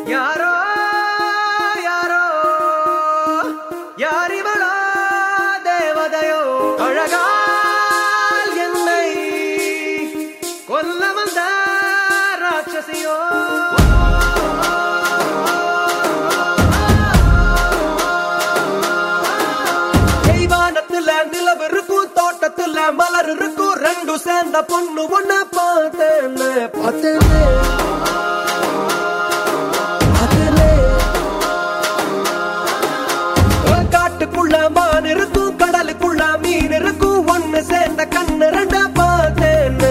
யாரோ யாரோ யாரிவளோ தேவதையோ அழகால் என்னை கொல்ல வந்த ராட்சசியோ நிலவு இருக்கும் தோட்டத்துல மலர் இருக்கும் ரெண்டு சேர்ந்த பொண்ணு ஒண்ணு பார்த்தேன்னு காட்டுக்குள்ள மான் இருக்கும் கடலுக்குள்ள மீன் இருக்கும் ஒண்ணு சேர்ந்த கண்ணு ரெண்ட பார்த்தேன்னு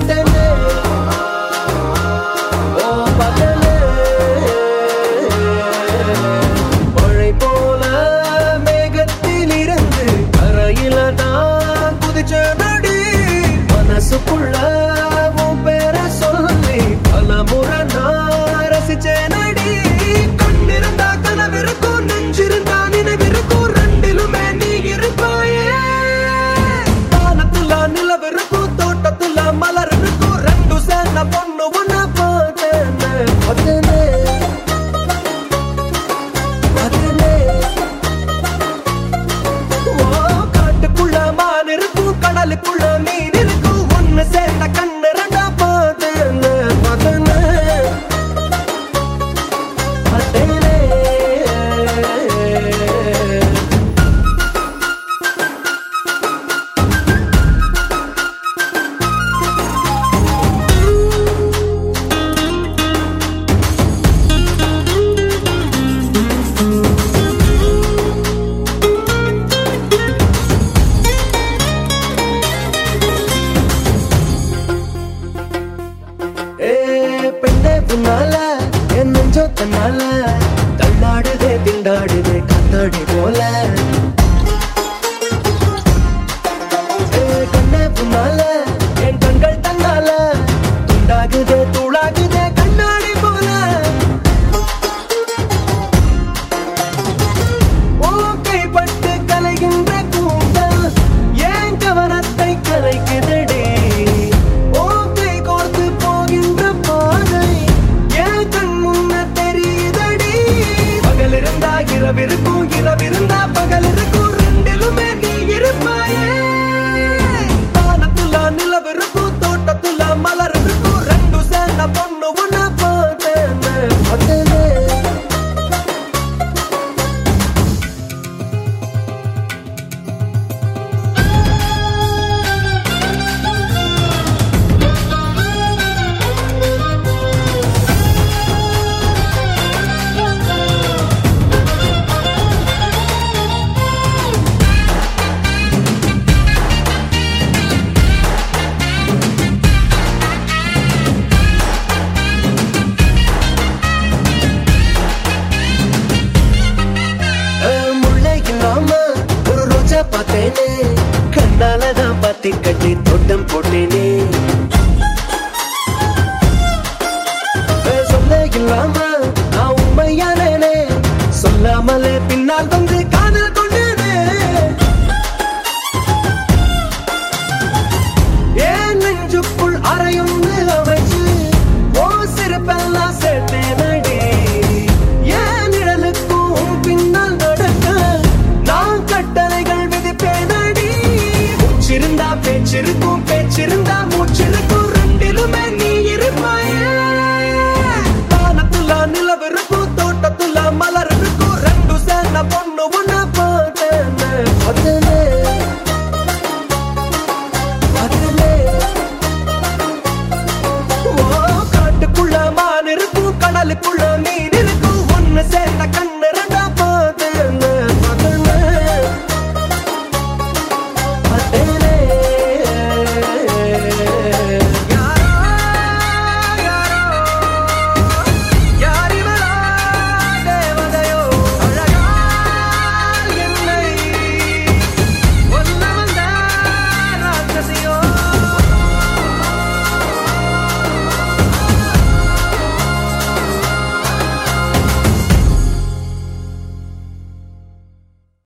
மழை போல மேகத்தில் இருந்து கரையில நான் குதிச்ச நடி மனசுக்குள்ள உன் பேரை சொல்லி பல முறை நான் ரசிச்ச நடி கண்ணிருந்தா கனவிருக்கும் நெஞ்சிருந்தா நினைவிருக்கும் ரெண்டிலுமே நீ இருப்பாயே வானத்துல நிலவிருக்கும் தோட்டத்துல மலர் இருக்கும் ரெண்டு சேர்ந்த பொண்ணு ஒண்ணு பார்த்தேன்னு காட்டுக்குள்ள மான் இருக்கும் கடலுக்குள்ள மீன் இருக்கும் ஒண்ணு சேர்ந்த கண்ணு ரெண்டா பார்த்தேன்னு பெண்ணே புன்னால என் நெஞ்சோ தன்னால தள்ளாடுதே திண்டாடுதே கத்தாடி போல கண்ணே புன்னால என் கண்கள் தன்னால துண்டாகுதே தூளாகுதே கண்ணாடி போல கைப்பட்டு கலைகின்ற கூந்தல் ஏன் கவனத்தை கலைக்குதடி இரவிருக்கும் இரவிருந்தா பகல் இருக்கும் ரெண்டிலுமே நீ இருப்பாயே வானத்துல நிலவிருக்கும் தோட்டத்துல மலர் இருக்கும் ரெண்டு சேர்ந்த பொண்ணு ஒண்ணு பார்த்தேன்னு ஒரு ரோஜா பார்த்தேனே கண்ணாலதான் பாத்தி கட்டி தோட்டம் போட்டேனே சொல்ல இல்லாம நான் உண்மையானே சொல்லாமலே பின்னால்